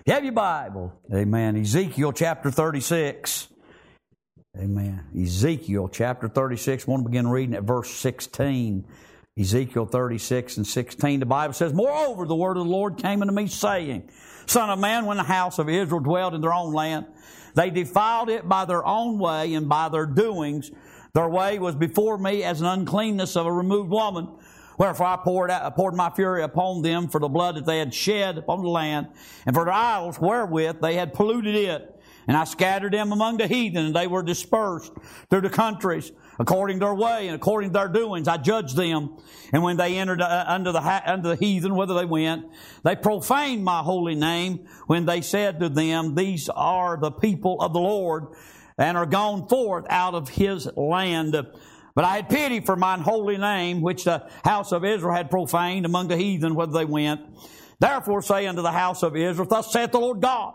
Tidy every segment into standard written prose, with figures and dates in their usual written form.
You have your Bible. Amen. Ezekiel chapter 36. Amen. Ezekiel chapter 36. I want to begin reading at verse 16. Ezekiel 36 and 16. The Bible says, Moreover, the word of the Lord came unto me, saying, Son of man, when the house of Israel dwelled in their own land, they defiled it by their own way and by their doings. Their way was before me as an uncleanness of a removed woman. Wherefore I poured my fury upon them for the blood that they had shed upon the land, and for the idols wherewith they had polluted it. And I scattered them among the heathen, and they were dispersed through the countries, according to their way and according to their doings. I judged them. And when they entered under the heathen, whither they went, they profaned my holy name, when they said to them, These are the people of the Lord, and are gone forth out of his land. But I had pity for mine holy name, which the house of Israel had profaned among the heathen whither they went. Therefore say unto the house of Israel, Thus saith the Lord God,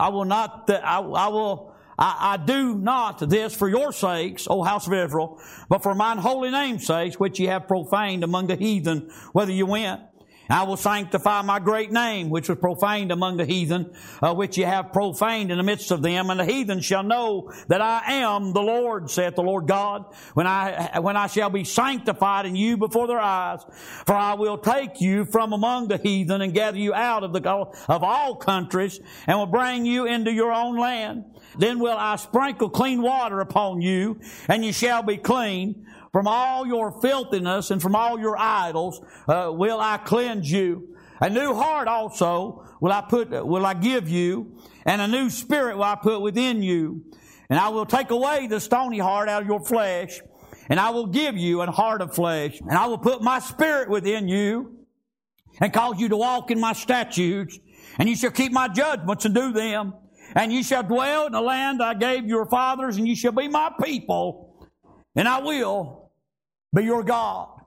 I do not this for your sakes, O house of Israel, but for mine holy name's sakes, which ye have profaned among the heathen whither you went. I will sanctify my great name, which was profaned among the heathen, which ye have profaned in the midst of them. And the heathen shall know that I am the Lord, saith the Lord God, when I shall be sanctified in you before their eyes. For I will take you from among the heathen, and gather you out of all countries, and will bring you into your own land. Then will I sprinkle clean water upon you, and you shall be clean. From all your filthiness and from all your idols will I cleanse you. A new heart also will I give you, and a new spirit will I put within you. And I will take away the stony heart out of your flesh, and I will give you a heart of flesh. And I will put my spirit within you, and cause you to walk in my statutes, and you shall keep my judgments and do them. And you shall dwell in the land I gave your fathers, and you shall be my people, and I will be your God.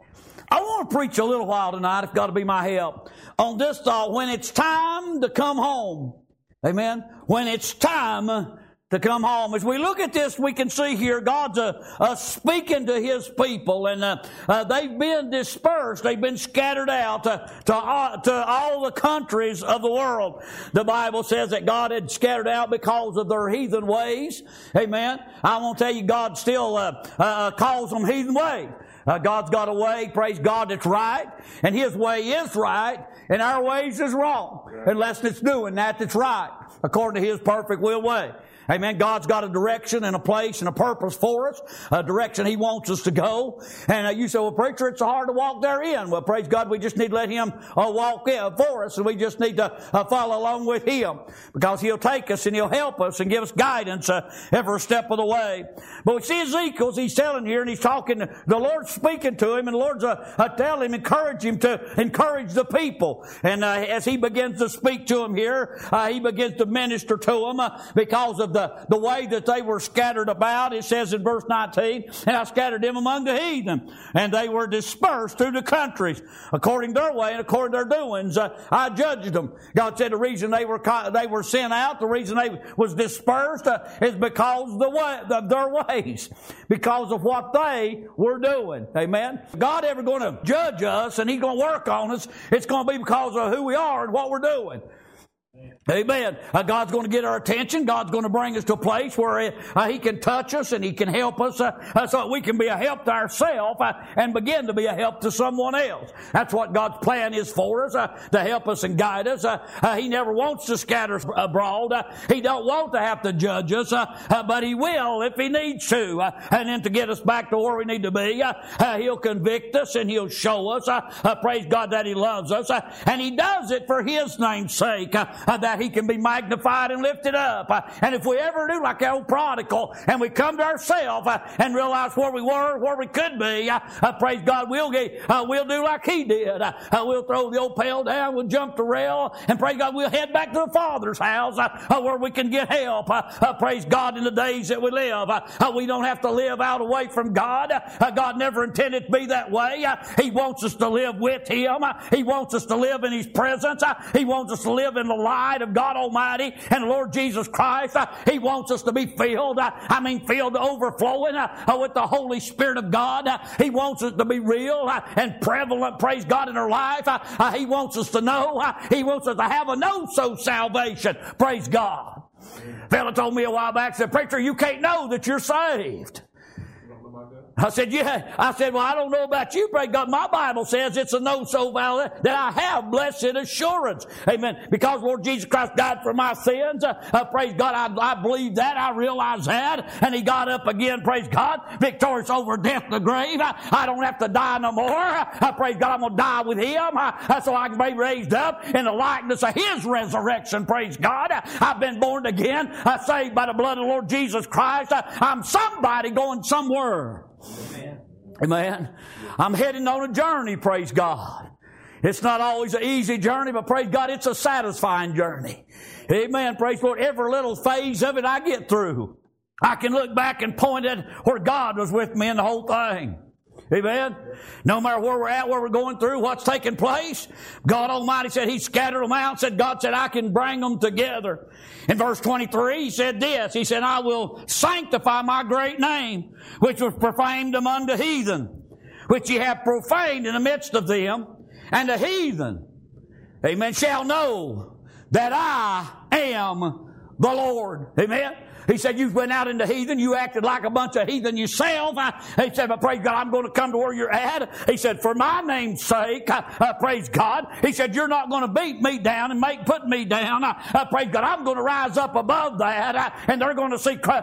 I want to preach a little while tonight, if God will be my help, on this thought, when it's time to come home. Amen? When it's time to come home. As we look at this, we can see here God's speaking to His people, and they've been dispersed. They've been scattered out to all the countries of the world. The Bible says that God had scattered out because of their heathen ways. Amen. I want to tell you, God still calls them heathen ways. God's got a way, praise God, that's right, and His way is right, and our ways is wrong, unless it's doing that's right, according to His perfect will way. Amen. God's got a direction and a place and a purpose for us, a direction He wants us to go. And you say, well, preacher, it's hard to walk therein. Well, praise God, we just need to let Him walk in for us, and we just need to follow along with Him, because He'll take us and He'll help us and give us guidance every step of the way. But we see Ezekiel, he's telling here, and he's talking, the Lord's speaking to him, and the Lord's telling him, encourage him to encourage the people. And as he begins to speak to him here, he begins to minister to them because of the way that they were scattered about. It says in verse 19, and I scattered them among the heathen, and they were dispersed through the countries, according to their way and according to their doings. I judged them. God said the reason they were sent out, the reason they was dispersed is because of their ways, because of what they were doing. Amen. God ever going to judge us and He's going to work on us, it's going to be because of who we are and what we're doing. Amen. God's going to get our attention. God's going to bring us to a place where He can touch us and He can help us so that we can be a help to ourselves and begin to be a help to someone else. That's what God's plan is for us, to help us and guide us. He never wants to scatter us abroad. He don't want to have to judge us, but He will if He needs to. And then to get us back to where we need to be, He'll convict us and He'll show us, praise God, that He loves us. And He does it for His name's sake, that He can be magnified and lifted up. And if we ever do like the old prodigal, and we come to ourselves and realize where we were, where we could be, praise God, we'll do like He did. We'll throw the old pail down, we'll jump the rail, and praise God, we'll head back to the Father's house where we can get help. Praise God, in the days that we live. We don't have to live out away from God. God never intended to be that way. He wants us to live with Him. He wants us to live in His presence. He wants us to live in the light of God Almighty and the Lord Jesus Christ. He wants us to be filled, filled to overflowing with the Holy Spirit of God. He wants us to be real and prevalent, praise God, in our life. He wants us to know. He wants us to have a know-so salvation, praise God. A fellow told me a while back, said, "Preacher, you can't know that you're saved." I said, "Yeah." I said, "Well, I don't know about you, praise God. My Bible says it's a no-so valid that I have blessed assurance." Amen. Because Lord Jesus Christ died for my sins. Praise God. I believe that. I realize that. And He got up again, praise God, victorious over death and the grave. I don't have to die no more. Praise God. I'm going to die with Him. So I can be raised up in the likeness of His resurrection, praise God. I've been born again, saved by the blood of the Lord Jesus Christ. I'm somebody going somewhere. Amen. I'm heading on a journey, praise God. It's not always an easy journey, but praise God, it's a satisfying journey. Amen. Praise the Lord. Every little phase of it I get through, I can look back and point at where God was with me in the whole thing. Amen. No matter where we're at, where we're going through, what's taking place, God Almighty said He scattered them out. God said, I can bring them together. In verse 23, He said this. He said, "I will sanctify my great name, which was profaned among the heathen, which ye have profaned in the midst of them. And the heathen, amen, shall know that I am the Lord." Amen. He said, "You went out into heathen. You acted like a bunch of heathen yourself." He said, "But praise God, I'm going to come to where you're at." He said, "For my name's sake," praise God. He said, "You're not going to beat me down and put me down." Praise God, I'm going to rise up above that, and they're going to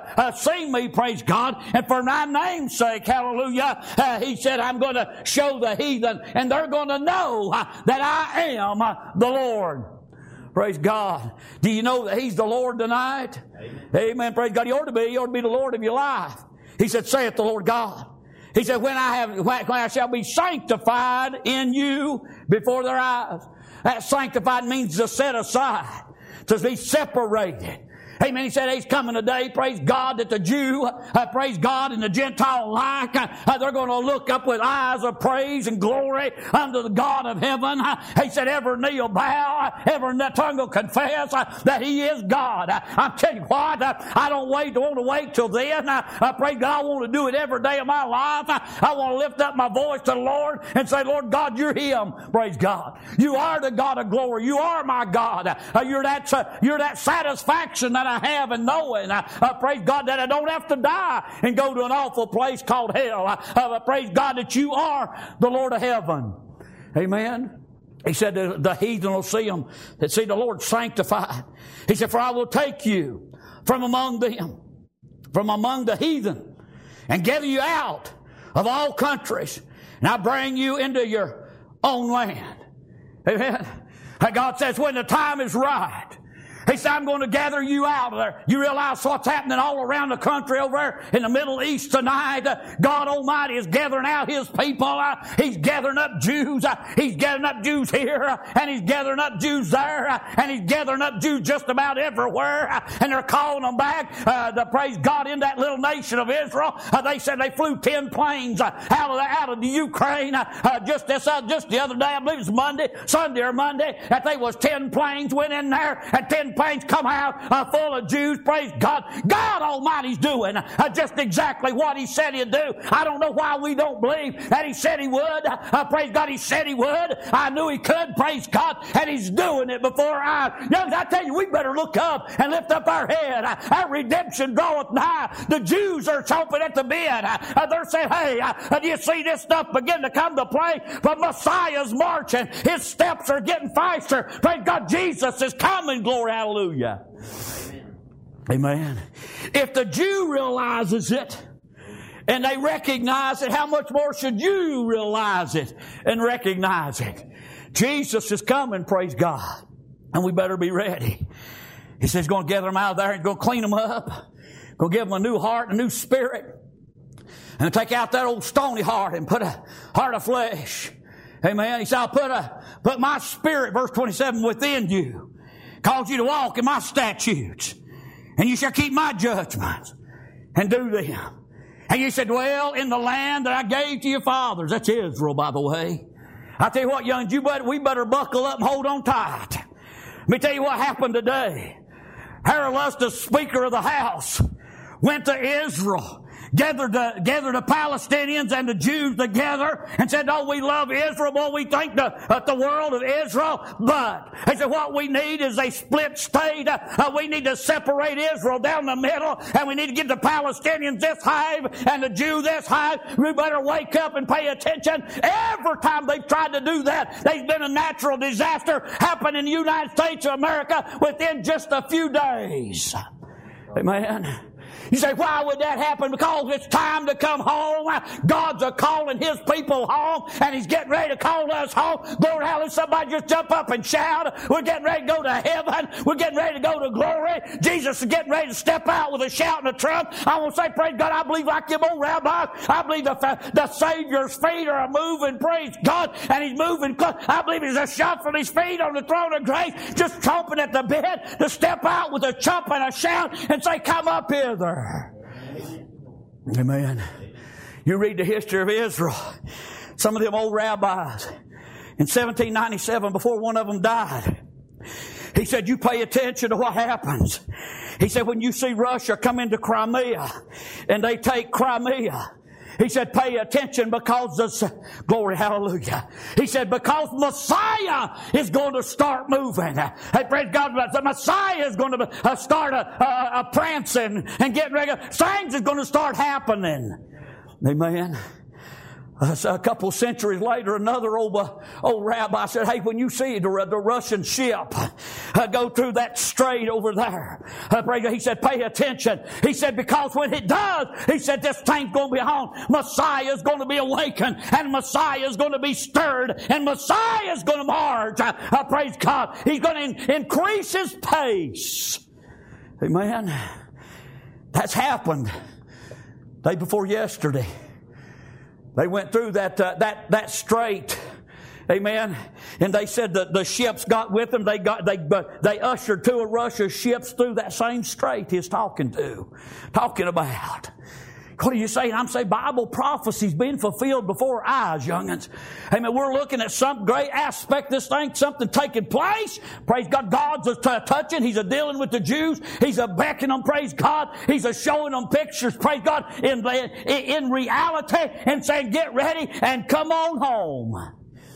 see me, praise God. And for my name's sake, hallelujah, He said, I'm going to show the heathen, and they're going to know that I am the Lord. Praise God. Do you know that He's the Lord tonight? Amen. Amen. Praise God. He ought to be the Lord of your life. He said, "Saith the Lord God." He said, when I shall be sanctified in you before their eyes. That sanctified means to set aside, to be separated. Amen. He said He's coming today, praise God, that the Jew, praise God, and the Gentile alike, they're going to look up with eyes of praise and glory unto the God of heaven. He said every knee will bow, every tongue will confess that He is God. I'm telling you what, I don't want to wait till then. Praise God, I want to do it every day of my life. I want to lift up my voice to the Lord and say, "Lord God, you're Him." Praise God. You are the God of glory. You are my God. You're that satisfaction that I have in knowing, praise God, that I don't have to die and go to an awful place called hell. Praise God that You are the Lord of heaven. Amen. He said the heathen will see Him, that see the Lord sanctified. He said, "For I will take you from among them, from among the heathen, and gather you out of all countries, and I bring you into your own land." Amen. God says when the time is right, He said, "I'm going to gather you out of there." You realize what's happening all around the country over there in the Middle East tonight? God Almighty is gathering out His people. He's gathering up Jews. He's gathering up Jews here, and He's gathering up Jews there, and He's gathering up Jews just about everywhere, and they're calling them back to praise God in that little nation of Israel. They said they flew 10 planes out of the Ukraine just the other day. I believe it was Sunday or Monday, that there was 10 planes went in there, and 10 planes come out full of Jews. Praise God. God Almighty's doing just exactly what He said He'd do. I don't know why we don't believe that He said He would. Praise God, He said He would. I knew He could. Praise God. And He's doing it before our eyes. Young, I tell you, we better look up and lift up our head. Our redemption draweth nigh. The Jews are chomping at the bit. They're saying, "Hey, do you see this stuff begin to come to play? But Messiah's marching. His steps are getting faster. Praise God, Jesus is coming. Glory, hallelujah." Amen. If the Jew realizes it and they recognize it, how much more should you realize it and recognize it? Jesus is coming, praise God. And we better be ready. He says He's going to gather them out of there. He's going to clean them up. Going to give them a new heart, a new spirit. And take out that old stony heart and put a heart of flesh. Amen. He said, "I'll put my spirit," verse 27, "within you. Cause you to walk in my statutes. And you shall keep my judgments and do them." And you said, "Dwell in the land that I gave to your fathers." That's Israel, by the way. I tell you what, young, we better buckle up and hold on tight. Let me tell you what happened today. Harold Lust, the Speaker of the House, went to Israel, gathered the Palestinians and the Jews together and said, oh, we love Israel. Well, we think the world of Israel. But he said, what we need is a split state. We need to separate Israel down the middle, and we need to give the Palestinians this hive and the Jew this hive. We better wake up and pay attention. Every time they've tried to do that, there's been a natural disaster happen in the United States of America within just a few days. Amen. You say, why would that happen? Because it's time to come home. God's calling His people home, and He's getting ready to call us home. Glory, hallelujah. Somebody just jump up and shout. We're getting ready to go to heaven. We're getting ready to go to glory. Jesus is getting ready to step out with a shout and a trump. I want to say, praise God, I believe like them old rabbis. I believe the Savior's feet are moving, praise God, and He's moving. I believe He's a shuffling His feet on the throne of grace, just chomping at the bit to step out with a chomp and a shout and say, come up hither. Amen. You read the history of Israel. Some of them old rabbis in 1797, before one of them died, he said, you pay attention to what happens. He said, when you see Russia come into Crimea and they take Crimea, he said, pay attention because glory, hallelujah. He said, because Messiah is going to start moving. Hey, praise God. The Messiah is going to start a prancing and getting ready. Things is going to start happening. Amen. A couple centuries later, another old rabbi said, hey, when you see the Russian ship go through that strait over there, he said, pay attention. He said, because when it does, he said, this thing's going to be on. Messiah is going to be awakened, and Messiah is going to be stirred, and Messiah is going to march. Praise God. He's going to increase His pace. Amen. That's happened day before yesterday. They went through that strait, amen. And they said that the ships got with them. They ushered two of Russia's ships through that same strait he's talking about. What are you saying? I'm saying Bible prophecy's being fulfilled before our eyes, young'uns. Amen. We're looking at some great aspect of this thing, something taking place. Praise God. God's touching. He's dealing with the Jews. He's beckoning them. Praise God. He's showing them pictures. Praise God. In reality, and saying, get ready and come on home.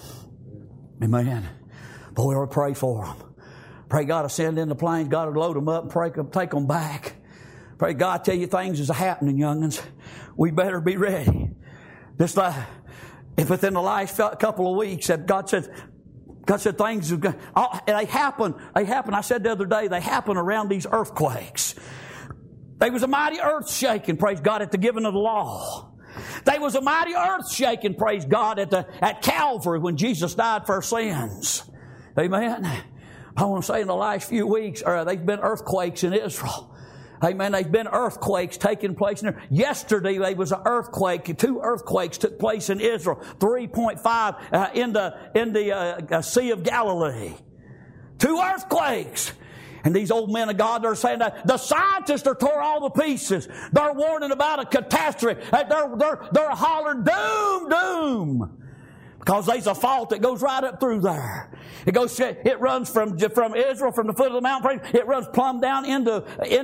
Amen. Boy, we'll pray for them. Pray God to send in the planes. God will load them up and take them back. Pray God, tell you things is happening, young'uns. We better be ready. Just like if within the last couple of weeks that God said things they happen. I said the other day, they happen around these earthquakes. There was a mighty earth shaking, praise God, at the giving of the law. There was a mighty earth shaking, praise God, at Calvary when Jesus died for our sins. Amen. I want to say in the last few weeks, there's been earthquakes in Israel. Amen. There's been earthquakes taking place in there. Yesterday there was an earthquake. 2 earthquakes took place in Israel. 3.5 in the Sea of Galilee. 2 earthquakes. And these old men of God, they're saying that the scientists are tore all the pieces. They're warning about a catastrophe. They're hollering doom, doom. Because there's a fault that goes right up through there. It runs from Israel, from the foot of the mountain. It runs plumb down into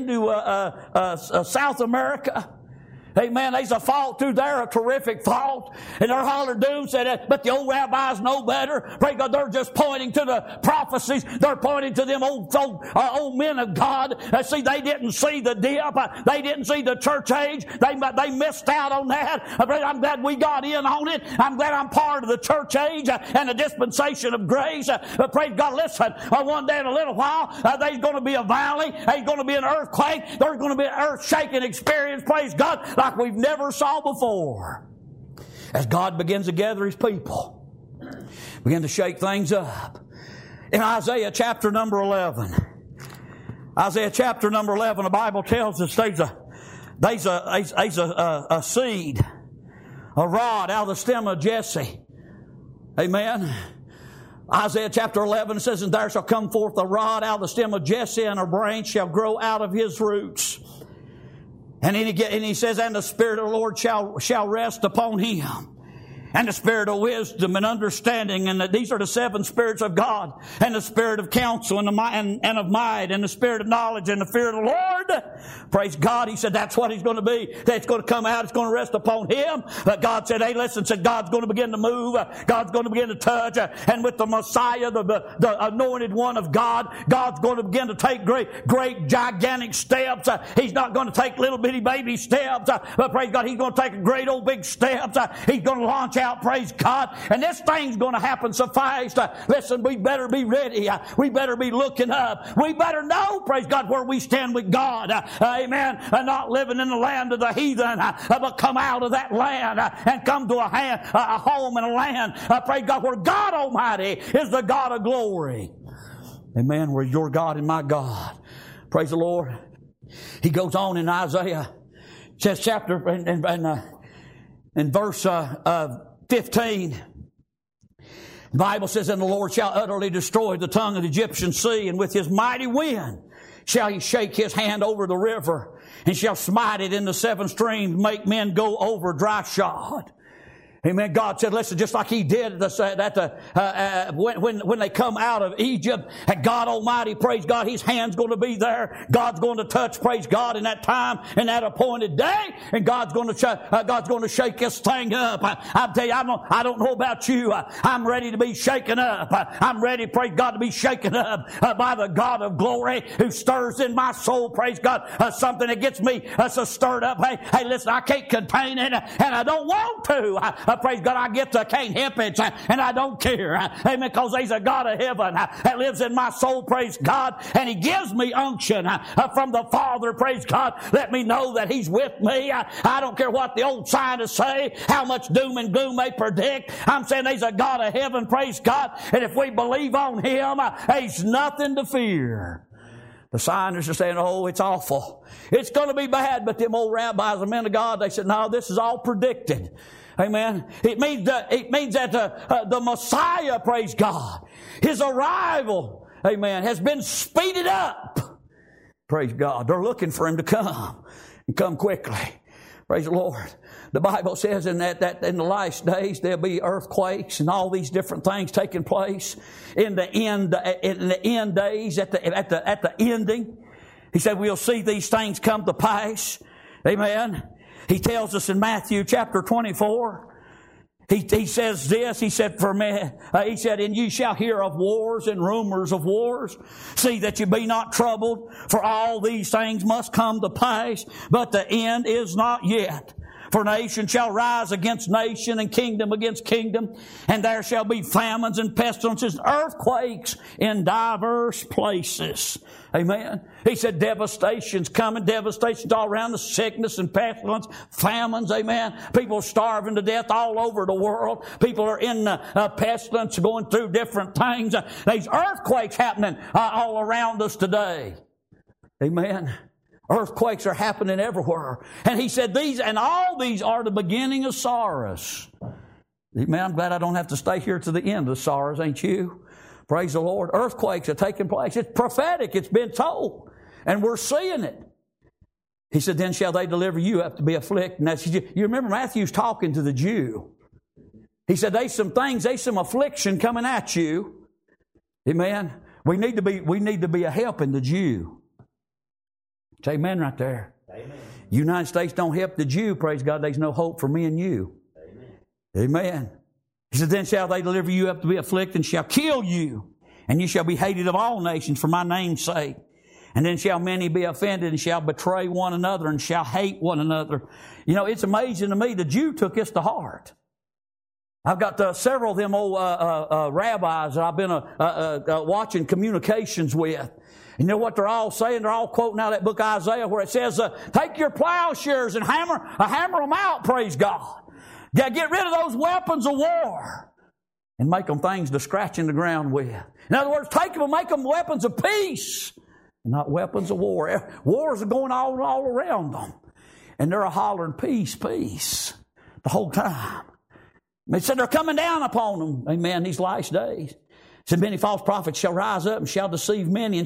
South America. Amen. There's a fault through there, a terrific fault. And they're hollering doom, said, but the old rabbis know better. Praise God, they're just pointing to the prophecies. They're pointing to them old men of God. See, they didn't see the dip. They didn't see the church age. They missed out on that. I'm glad we got in on it. I'm glad I'm part of the church age and the dispensation of grace. But praise God, listen, one day in a little while, there's going to be a valley. There's going to be an earthquake. There's going to be an earth-shaking experience, praise God, like we've never saw before. As God begins to gather His people, begin to shake things up. In Isaiah chapter number 11, the Bible tells us there's a seed, a rod out of the stem of Jesse. Amen. Isaiah chapter 11 says, and there shall come forth a rod out of the stem of Jesse, and a branch shall grow out of his roots. And he says, and the Spirit of the Lord shall rest upon him. and the spirit of wisdom and understanding, and that these are the 7 spirits of God, and the spirit of counsel and of might, and the spirit of knowledge and the fear of the Lord. Praise God. He said that's what He's going to be. That's going to come out. It's going to rest upon Him. But God said, hey, listen, said God's going to begin to move. God's going to begin to touch. And with the Messiah, the anointed one of God, God's going to begin to take great, gigantic steps. He's not going to take little bitty baby steps. But praise God, He's going to take great old big steps. He's going to launch out, praise God. And this thing's going to happen so fast. Listen, we better be ready. We better be looking up. We better know, praise God, where we stand with God. Amen. Not living in the land of the heathen, but come out of that land and come to a home and a land, praise God, where God Almighty is the God of glory. Amen. Where your God and my God. Praise the Lord. He goes on in Isaiah, says chapter in verse 15. The Bible says, and the Lord shall utterly destroy the tongue of the Egyptian sea, and with His mighty wind shall He shake His hand over the river, and shall smite it in the 7 streams, make men go over dry shod. Amen. God said, listen, just like He did when they come out of Egypt, and God Almighty, praise God, His hand's going to be there. God's going to touch, praise God, in that time, in that appointed day, and God's going to shake this thing up. I tell you, I don't know about you. I'm ready to be shaken up. I'm ready, praise God, to be shaken up by the God of glory who stirs in my soul, praise God, something that gets me so stirred up. Hey, listen, I can't contain it, and I don't want to. Praise God, I can't help it, and I don't care. Amen, because He's a God of heaven that lives in my soul, praise God, and He gives me unction from the Father, praise God. Let me know that He's with me. I don't care what the old scientists say, how much doom and gloom they predict. I'm saying He's a God of heaven, praise God, and if we believe on Him, there's nothing to fear. The scientists are saying, oh, it's awful. It's going to be bad, but them old rabbis and men of God, they said, no, this is all predicted. Amen. It means that the Messiah, praise God, His arrival, amen, has been speeded up. Praise God. They're looking for Him to come and come quickly. Praise the Lord. The Bible says in that in the last days there'll be earthquakes and all these different things taking place in the end days at the ending. He said we'll see these things come to pass. Amen. He tells us in Matthew chapter 24, he says this, he said, and you shall hear of wars and rumors of wars. See that you be not troubled, for all these things must come to pass, but the end is not yet. For nation shall rise against nation, and kingdom against kingdom, and there shall be famines and pestilences, earthquakes in diverse places. Amen. He said devastation's coming, devastation's all around, the sickness and pestilence, famines, amen. People are starving to death all over the world. People are in pestilence, going through different things. There's earthquakes happening all around us today. Amen. Earthquakes are happening everywhere. And he said all these are the beginning of sorrows. Man, I'm glad I don't have to stay here to the end of the sorrows, ain't you? Praise the Lord. Earthquakes are taking place. It's prophetic. It's been told. And we're seeing it. He said, then shall they deliver you up to be afflicted. And that's, you remember Matthew's talking to the Jew. He said, there's some affliction coming at you. Amen. We need to be a helping the Jew. Say amen right there. Amen. United States don't help the Jew, praise God, there's no hope for me and you. Amen. Amen. He said, then shall they deliver you up to be afflicted, and shall kill you, and you shall be hated of all nations for my name's sake. And then shall many be offended, and shall betray one another, and shall hate one another. You know, it's amazing to me, the Jew took this to heart. I've got several of them old rabbis that I've been watching communications with. You know what they're all saying? They're all quoting out of that book Isaiah where it says, take your plowshares and hammer them out, praise God. Get rid of those weapons of war and make them things to scratch in the ground with. In other words, take them and make them weapons of peace and not weapons of war. Wars are going all around them. And they're hollering, peace, peace, the whole time. They said they're coming down upon them, amen, these last days. Said many false prophets shall rise up and shall deceive many,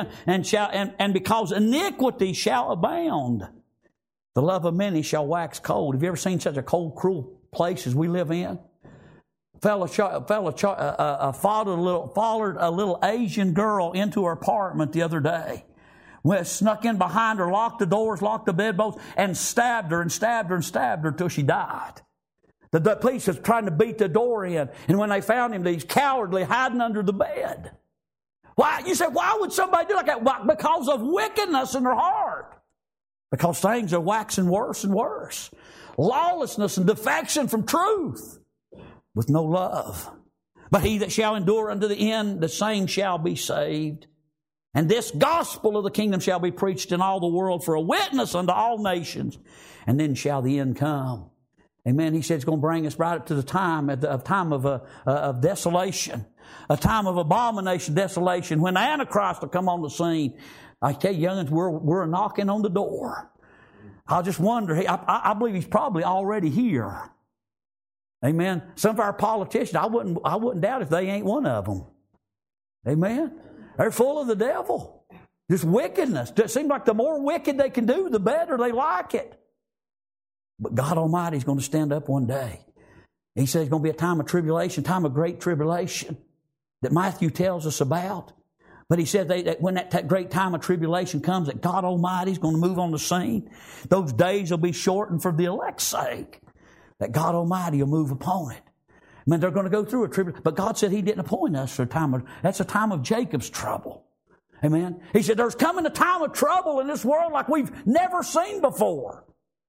and because iniquity shall abound, the love of many shall wax cold. Have you ever seen such a cold, cruel place as we live in? followed a little Asian girl into her apartment the other day. Snuck in behind her, locked the doors, locked the bedposts, and stabbed her until she died. The police was trying to beat the door in, and when they found him, he's cowardly hiding under the bed. Why? You say, why would somebody do like that? Why? Because of wickedness in their heart. Because things are waxing worse and worse. Lawlessness and defection from truth with no love. But he that shall endure unto the end, the same shall be saved. And this gospel of the kingdom shall be preached in all the world for a witness unto all nations. And then shall the end come. Amen. He said it's going to bring us right up to the time, of desolation, a time of abomination, desolation, when the Antichrist will come on the scene. I tell you, youngins, we're knocking on the door. I just wonder, I believe he's probably already here. Amen. Some of our politicians, I wouldn't doubt if they ain't one of them. Amen. They're full of the devil. Just wickedness. It seems like the more wicked they can do, the better they like it. But God Almighty is going to stand up one day. He says it's going to be a time of tribulation, time of great tribulation that Matthew tells us about. But he said that when that great time of tribulation comes, that God Almighty is going to move on the scene. Those days will be shortened for the elect's sake. That God Almighty will move upon it. I mean, they're going to go through a tribulation. But God said He didn't appoint us for a time that's a time of Jacob's trouble. Amen. He said there's coming a time of trouble in this world like we've never seen before.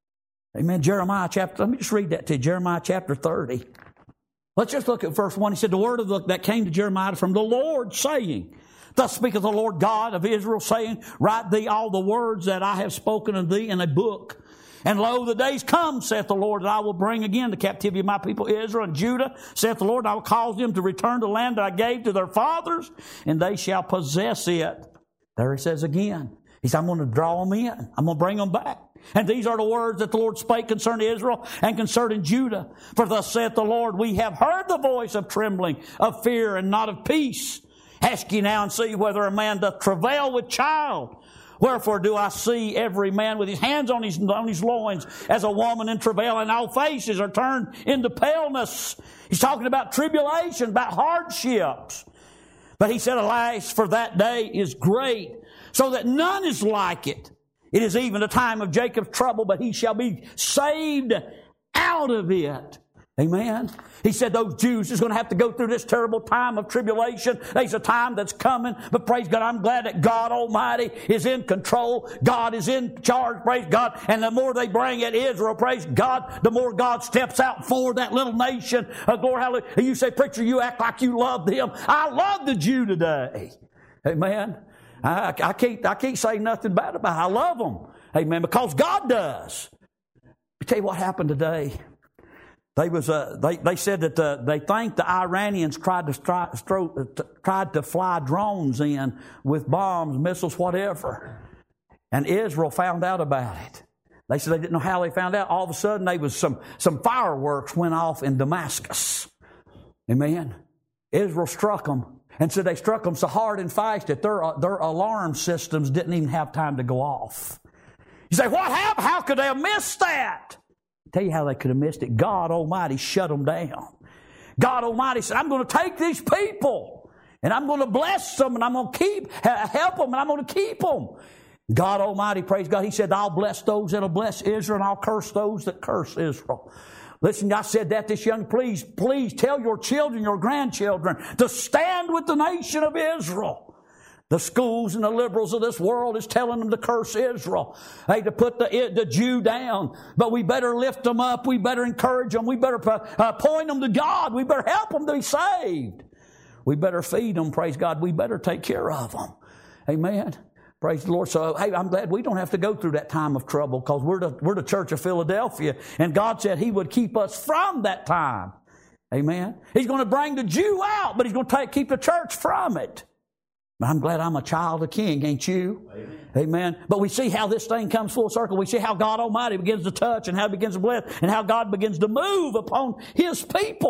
Amen. Let me just read that to you. Jeremiah chapter 30. Let's just look at verse 1. He said, the word that came to Jeremiah from the Lord, saying, thus speaketh the Lord God of Israel, saying, write thee all the words that I have spoken unto thee in a book. And lo, the days come, saith the Lord, that I will bring again the captivity of my people Israel and Judah, saith the Lord, I will cause them to return to the land that I gave to their fathers, and they shall possess it. There he says again. He said, I'm going to draw them in. I'm going to bring them back. And these are the words that the Lord spake concerning Israel and concerning Judah. For thus saith the Lord, we have heard the voice of trembling, of fear, and not of peace. Ask ye now and see whether a man doth travail with child. Wherefore do I see every man with his hands on his loins as a woman in travail, and all faces are turned into paleness. He's talking about tribulation, about hardships. But he said, alas, for that day is great, so that none is like it. It is even a time of Jacob's trouble, but he shall be saved out of it. Amen. He said those Jews is going to have to go through this terrible time of tribulation. There's a time that's coming, but praise God, I'm glad that God Almighty is in control. God is in charge, praise God. And the more they bring at Israel, praise God, the more God steps out for that little nation. Glory, hallelujah. And you say, preacher, you act like you love them. I love the Jew today. Amen. I can't say nothing bad about it. I love them. Amen. Because God does. I'll tell you what happened today. They said that they think the Iranians tried to fly drones in with bombs, missiles, whatever. And Israel found out about it. They said they didn't know how they found out. All of a sudden, there was some fireworks went off in Damascus. Amen. Israel struck them. And so they struck them so hard and fast that their alarm systems didn't even have time to go off. You say, what happened? How could they have missed that? I'll tell you how they could have missed it. God Almighty shut them down. God Almighty said, I'm going to take these people and I'm going to bless them and I'm going to help them and I'm going to keep them. God Almighty, praise God, He said, I'll bless those that'll bless Israel and I'll curse those that curse Israel. Listen, I said that this young, please tell your children, your grandchildren to stand with the nation of Israel. The schools and the liberals of this world is telling them to curse Israel. Hey, to put the Jew down. But we better lift them up. We better encourage them. We better point them to God. We better help them to be saved. We better feed them, praise God. We better take care of them. Amen. Praise the Lord. So, hey, I'm glad we don't have to go through that time of trouble because we're the Church of Philadelphia. And God said He would keep us from that time. Amen. He's going to bring the Jew out, but He's going to keep the church from it. But I'm glad I'm a child of King, ain't you? Amen. Amen. But we see how this thing comes full circle. We see how God Almighty begins to touch and how He begins to bless and how God begins to move upon His people.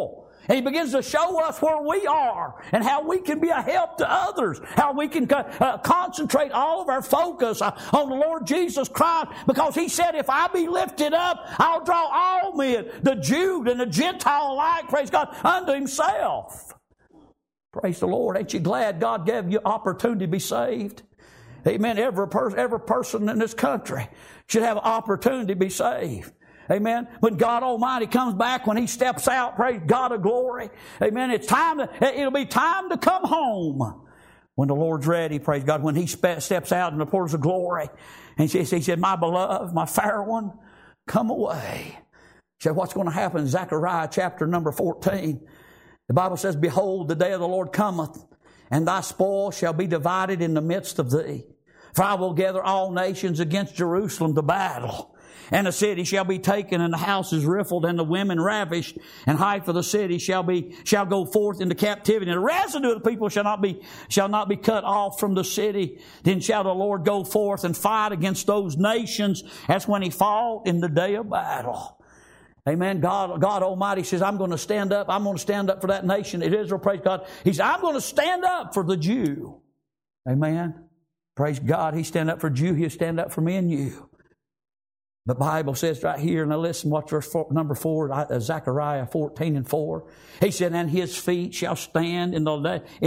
And He begins to show us where we are and how we can be a help to others, how we can concentrate all of our focus on the Lord Jesus Christ, because He said, if I be lifted up, I'll draw all men, the Jew and the Gentile alike, praise God, unto Himself. Praise the Lord. Ain't you glad God gave you opportunity to be saved? Amen. Every person in this country should have an opportunity to be saved. Amen. When God Almighty comes back, when He steps out, praise God of glory. Amen. It'll be time to come home. When the Lord's ready, praise God, when He steps out in the portals of glory. And He said, my beloved, my fair one, come away. He said, what's going to happen in Zechariah chapter number 14? The Bible says, behold, the day of the Lord cometh, and thy spoil shall be divided in the midst of thee. For I will gather all nations against Jerusalem to battle. And the city shall be taken, and the houses rifled, and the women ravished, and half of the city shall go forth into captivity. And the residue of the people shall not be cut off from the city. Then shall the Lord go forth and fight against those nations, as when He fought in the day of battle. Amen. God Almighty says, I'm going to stand up. I'm going to stand up for that nation. Israel, praise God. He said, I'm going to stand up for the Jew. Amen. Praise God. He stand up for Jew. He'll stand up for me and you. The Bible says right here, now listen, watch verse number 4, Zechariah 14:4. He said, and His feet shall stand in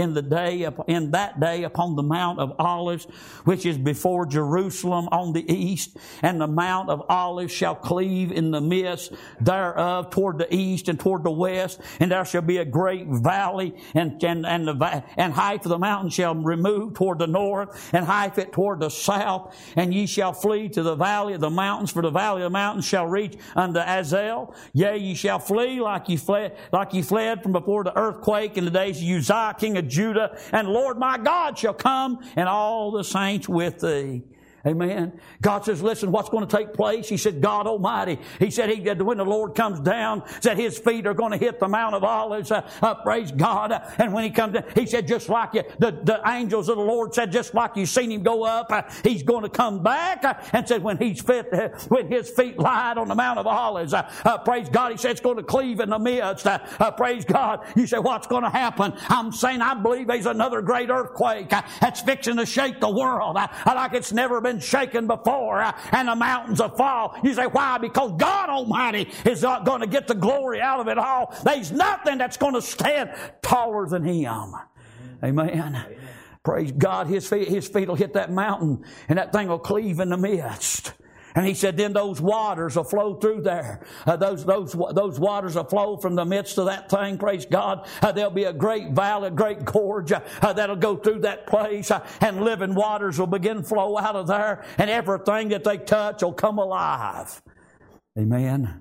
that day upon the Mount of Olives, which is before Jerusalem on the east, and the Mount of Olives shall cleave in the midst thereof toward the east and toward the west, and there shall be a great valley, and half of the mountain shall remove toward the north, and half it toward the south, and ye shall flee to the valley of the mountains, for the valley of the mountains shall reach unto Azel. Yea, ye shall flee like ye fled from before the earthquake in the days of Uzziah, king of Judah. And Lord my God shall come, and all the saints with thee. Amen. God says, listen, what's going to take place? He said, God Almighty. He said, when the Lord comes down, said His feet are going to hit the Mount of Olives. Praise God. And when He comes down, He said, just like the angels of the Lord said, just like you've seen Him go up, He's going to come back. And said, when His feet lied on the Mount of Olives, praise God, He said, it's going to cleave in the midst. Praise God. You say, what's going to happen? I'm saying, I believe there's another great earthquake that's fixing to shake the world like it's never been shaken before, and the mountains will fall. You say, why? Because God Almighty is not going to get the glory out of it all. There's nothing that's going to stand taller than Him. Amen. Praise God. His feet will hit that mountain, and that thing will cleave in the midst. And He said, then those waters will flow through there. Those waters will flow from the midst of that thing. Praise God. There'll be a great valley, a great gorge that'll go through that place. And living waters will begin to flow out of there. And everything that they touch will come alive. Amen.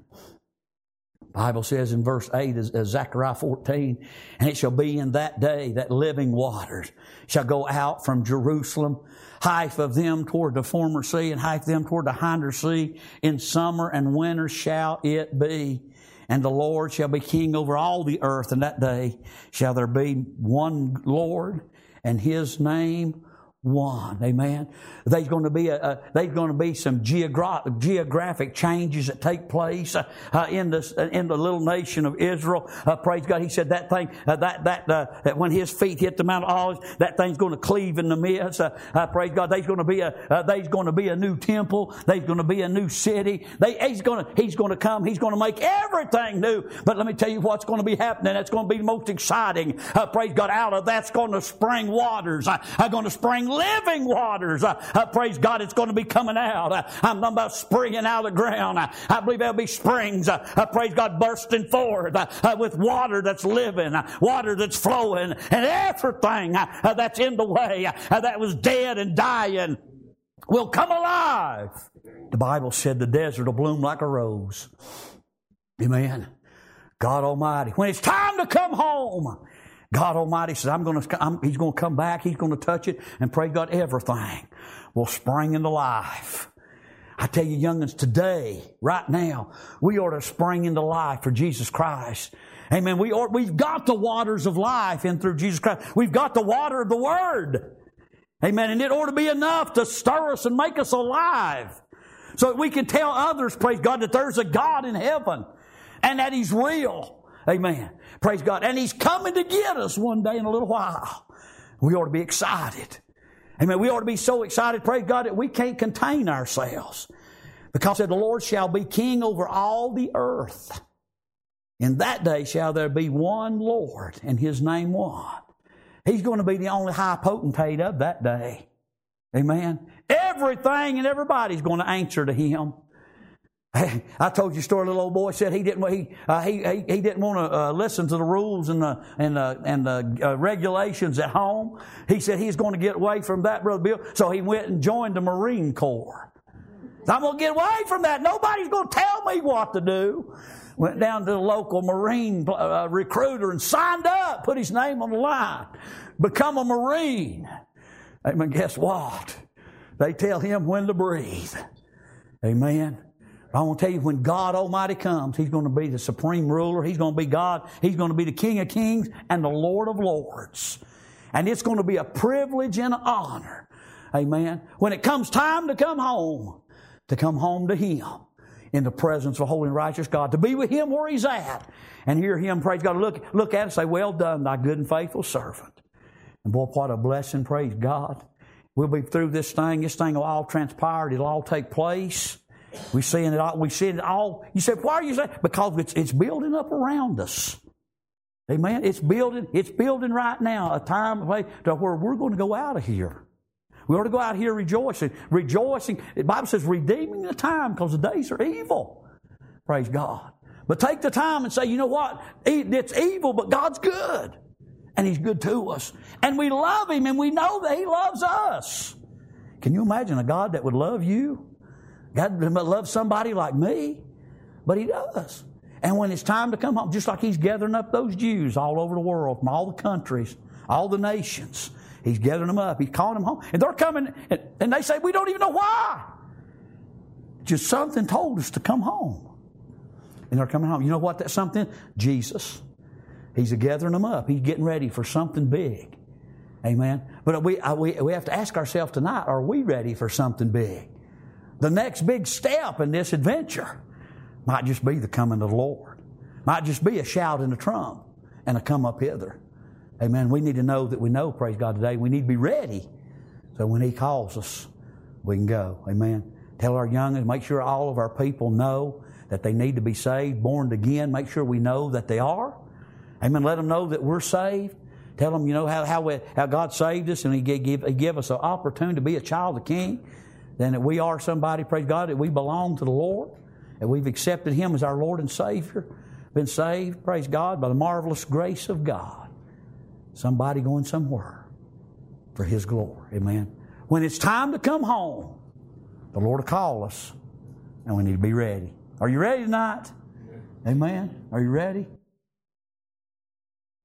The Bible says in verse 8, Zechariah 14, and it shall be in that day that living waters shall go out from Jerusalem, half of them toward the former sea, and half of them toward the hinder sea. In summer and winter shall it be. And the Lord shall be king over all the earth. And that day shall there be one Lord, and His name one. Amen. There's going to be some geographic changes that take place in the little nation of Israel. Praise God. He said that thing that when His feet hit the Mount of Olives, that thing's going to cleave in the midst. Praise God. There's going to be a new temple. There's going to be a new city. He's going to come. He's going to make everything new. But let me tell you what's going to be happening. That's going to be the most exciting. Praise God. Out of that's going to spring waters. Going to spring living waters. Praise God, it's going to be coming out. I'm talking about springing out of the ground. I believe there'll be springs, praise God, bursting forth with water that's living, water that's flowing, and everything that's in the way that was dead and dying will come alive. The Bible said the desert will bloom like a rose. Amen. God Almighty. When it's time to come home, God Almighty says, He's going to come back. He's going to touch it. And pray God, everything will spring into life. I tell you, young'uns, today, right now, we ought to spring into life for Jesus Christ. Amen. We've got the waters of life in through Jesus Christ. We've got the water of the Word. Amen. And it ought to be enough to stir us and make us alive, so that we can tell others, praise God, that there's a God in heaven and that He's real. Amen. Praise God. And He's coming to get us one day in a little while. We ought to be excited. Amen. We ought to be so excited, praise God, that we can't contain ourselves. Because the Lord shall be king over all the earth. In that day shall there be one Lord, and His name one. He's going to be the only high potentate of that day. Amen. Everything and everybody's going to answer to Him. I told you a story. A little old boy said he didn't want to listen to the rules and the regulations at home. He said he's going to get away from that, Brother Bill. So he went and joined the Marine Corps. I'm going to get away from that. Nobody's going to tell me what to do. Went down to the local Marine recruiter and signed up, put his name on the line, become a Marine. Amen. Guess what? They tell him when to breathe. Amen. I want to tell you, when God Almighty comes, He's going to be the supreme ruler. He's going to be God. He's going to be the King of Kings and the Lord of Lords. And it's going to be a privilege and an honor. Amen. When it comes time to come home to Him in the presence of a holy and righteous God, to be with Him where He's at and hear Him, praise God, look at it and say, well done, thy good and faithful servant. And boy, what a blessing, praise God. We'll be through this thing. This thing will all transpire. It'll all take place. We're seeing it all. We see it all. You say, why are you saying? Because it's building up around us. Amen. It's building right now, a time to where we're going to go out of here. We ought to go out here rejoicing. The Bible says redeeming the time because the days are evil. Praise God. But take the time and say, you know what? It's evil, but God's good. And He's good to us. And we love Him and we know that He loves us. Can you imagine a God that would love you? God loves somebody like me, but He does. And when it's time to come home, just like He's gathering up those Jews all over the world, from all the countries, all the nations, He's gathering them up. He's calling them home. And they're coming, and they say, we don't even know why. Just something told us to come home. And they're coming home. You know what that something? Jesus. He's gathering them up. He's getting ready for something big. Amen. But we have to ask ourselves tonight, are we ready for something big? The next big step in this adventure might just be the coming of the Lord. Might just be a shout and a trump and a come up hither. Amen. We need to know that we know, praise God, today. We need to be ready so when He calls us, we can go. Amen. Tell our youngins, make sure all of our people know that they need to be saved, born again. Make sure we know that they are. Amen. Let them know that we're saved. Tell them, you know, how God saved us and He gave us an opportunity to be a child of the King. Then that we are somebody, praise God, that we belong to the Lord, that we've accepted Him as our Lord and Savior, been saved, praise God, by the marvelous grace of God. Somebody going somewhere for His glory. Amen. When it's time to come home, the Lord will call us, and we need to be ready. Are you ready tonight? Amen. Are you ready?